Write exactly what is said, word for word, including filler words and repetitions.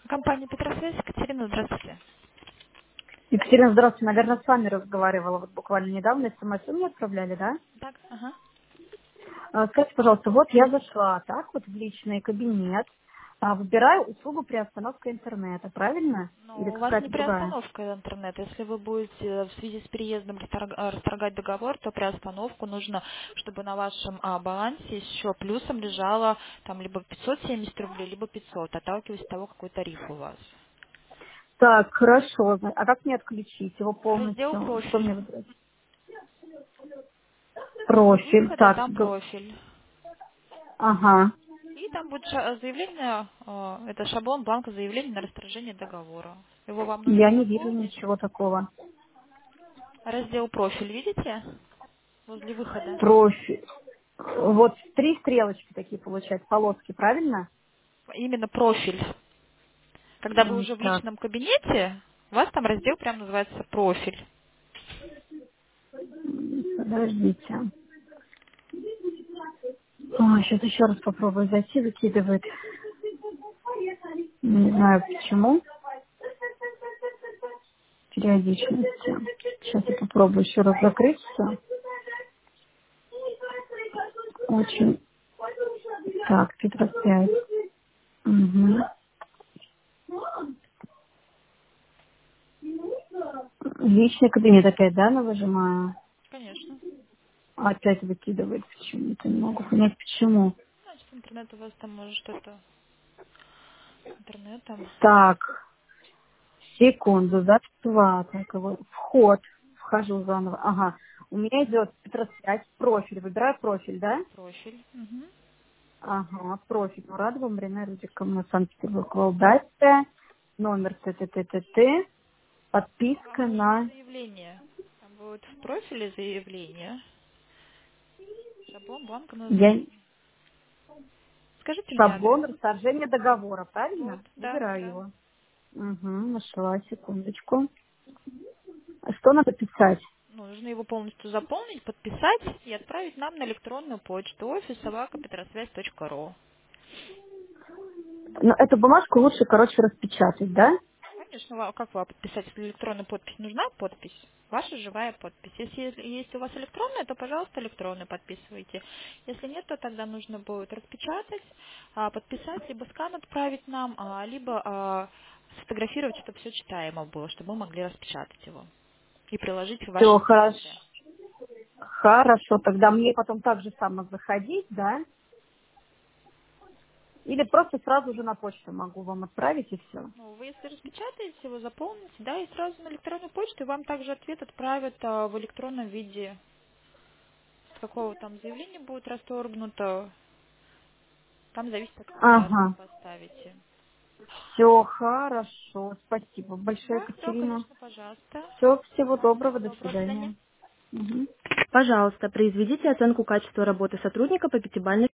Компания Петросвязь, Екатерина, здравствуйте. Екатерина, здравствуйте. Наверное, с вами разговаривала вот буквально недавно. СМС вы мне отправляли, да? Так, ага. А, Скажите, пожалуйста, вот я зашла так вот в личный кабинет, а, выбираю услугу приостановка интернета, правильно? Или Но у вас не какая-то другая? приостановка интернета. Если вы будете в связи с переездом расторг- э, расторгать договор, то приостановку нужно, чтобы на вашем а, балансе еще плюсом лежало там либо пятьсот семьдесят рублей, либо пятьсот, отталкиваясь от того, какой тариф у вас. Так, хорошо. Зна- А как мне отключить его Раздел полностью? Что профиль. мне выбрать? Возле Профиль. выхода Так, там г- профиль. ага. И там будет ша- заявление, э, это шаблон бланка заявления на расторжение договора. Его вам нужно Я не вижу заполнить. ничего такого. Раздел профиль, видите? Возле выхода. Профиль. Вот три стрелочки такие получаются, полоски, правильно? Именно профиль. Когда вы М, уже в Так, личном кабинете, у вас там раздел прям называется профиль. м, подождите. Сейчас еще раз попробую зайти, выкидывает. Не знаю почему. Периодичности. Сейчас я попробую еще раз закрыть все. Очень. Так, Петрос пять. Угу. Личный кабинет опять, да, навыжимаю? Конечно. Опять выкидывает почему-то. Не могу понять, почему. Значит, интернет у вас там может что-то с интернетом. Так, секунду, за два. Так, вот. Вход. Вхожу заново. Ага. У меня идет Петрос пять, профиль. Выбираю профиль, да? Профиль. Мгм. Ага, профиль. Мурадова Марина Рудиковна, Санкт-Петербург, Валдасия, номер т т т т т, Вам подписка нужно на заявление. Там будет в профиле заявление. Шаблон бланка на я... заявление. Скажите мне адрес. шаблон расторжения договора, Вот, правильно? да, Выбираю да. его. Угу, нашла, секундочку. А что надо писать? Ну, нужно его полностью заполнить, подписать и отправить нам на электронную почту офис собака петросвязь точка ру. Ну, эту бумажку лучше, короче, распечатать, да? Конечно, ва- как вам подписать, если электронная подпись нужна, подпись. Ваша живая подпись. Если есть есть у вас электронная, то, пожалуйста, электронную подписывайте. Если нет, то тогда нужно будет распечатать, а, подписать, либо скан отправить нам, а, либо а, сфотографировать, чтобы все читаемо было, чтобы мы могли распечатать его и приложить в Все, вашем хорошо. офисе. Хорошо, тогда мне потом так же само заходить, да? Или просто сразу же на почту могу вам отправить и все. Ну, вы если распечатаете его, заполните, да, и сразу на электронную почту, и вам также ответ отправят а, в электронном виде, с какого там заявления будет расторгнуто. Там зависит, от какой даты вы Ага. поставите. Все хорошо. Спасибо большое, Да, да, Екатерина. конечно, пожалуйста. Все, всего доброго, Всего до доброго, до свидания. свидания. Мгм. Пожалуйста, произведите оценку качества работы сотрудника по пятибалльной